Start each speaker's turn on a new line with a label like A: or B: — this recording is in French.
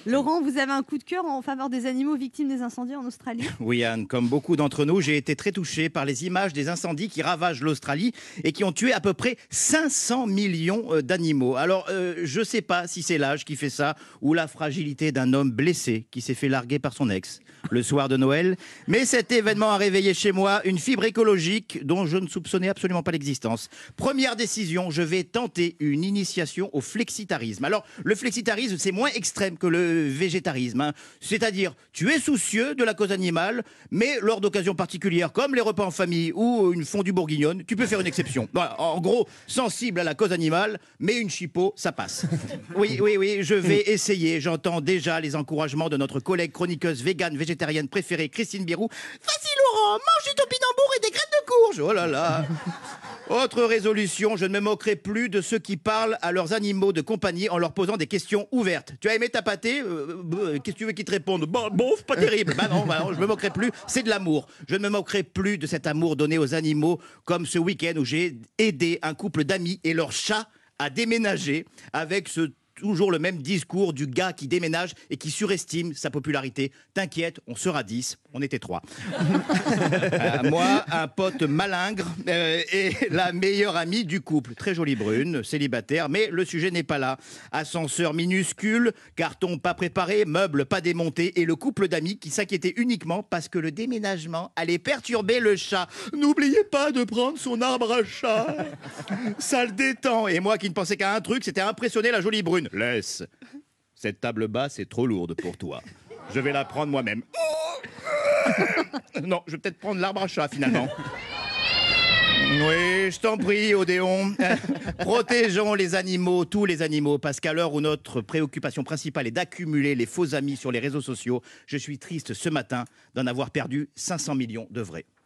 A: Laurent, vous avez un coup de cœur en faveur des animaux victimes des incendies en Australie?
B: Oui, Anne, comme beaucoup d'entre nous, j'ai été très touché par les images des incendies qui ravagent l'Australie et qui ont tué à peu près 500 millions d'animaux. Alors, je ne sais pas si c'est l'âge qui fait ça ou la fragilité d'un homme blessé qui s'est fait larguer par son ex le soir de Noël, mais cet événement a réveillé chez moi une fibre écologique dont je ne soupçonnais absolument pas l'existence. Première décision, je vais tenter une initiation au flexitarisme. Alors, le flexitarisme, c'est moins extrême que le végétarisme, hein. C'est-à-dire, tu es soucieux de la cause animale, mais lors d'occasions particulières, comme les repas en famille ou une fondue bourguignonne, tu peux faire une exception. Voilà, en gros, sensible à la cause animale, mais une chipot, ça passe. Oui, je vais essayer. J'entends déjà les encouragements de notre collègue chroniqueuse végane végétarienne préférée, Christine Birou. Vas-y Laurent, mange du topinambour et des graines de courge. Oh là là. Autre résolution, je ne me moquerai plus de ceux qui parlent à leurs animaux de compagnie en leur posant des questions ouvertes. Tu as aimé ta pâtée? Qu'est-ce que tu veux qu'ils te répondent? Bon, c'est pas terrible. Bah non, je me moquerai plus. C'est de l'amour. Je ne me moquerai plus de cet amour donné aux animaux, comme ce week-end où j'ai aidé un couple d'amis et leur chat à déménager avec toujours le même discours du gars qui déménage et qui surestime sa popularité. T'inquiète, on sera 10, on était 3. Moi, un pote malingre et la meilleure amie du couple. Très jolie brune, célibataire, mais le sujet n'est pas là. Ascenseur minuscule, carton pas préparé, meubles pas démontés et le couple d'amis qui s'inquiétait uniquement parce que le déménagement allait perturber le chat. N'oubliez pas de prendre son arbre à chat. Ça le détend. Et moi qui ne pensais qu'à un truc, c'était impressionner la jolie brune. Laisse. Cette table basse est trop lourde pour toi. Je vais la prendre moi-même. Non, je vais peut-être prendre l'arbre à chat finalement. Oui, je t'en prie, Odéon. Protégeons les animaux, tous les animaux, parce qu'à l'heure où notre préoccupation principale est d'accumuler les faux amis sur les réseaux sociaux, je suis triste ce matin d'en avoir perdu 500 millions de vrais.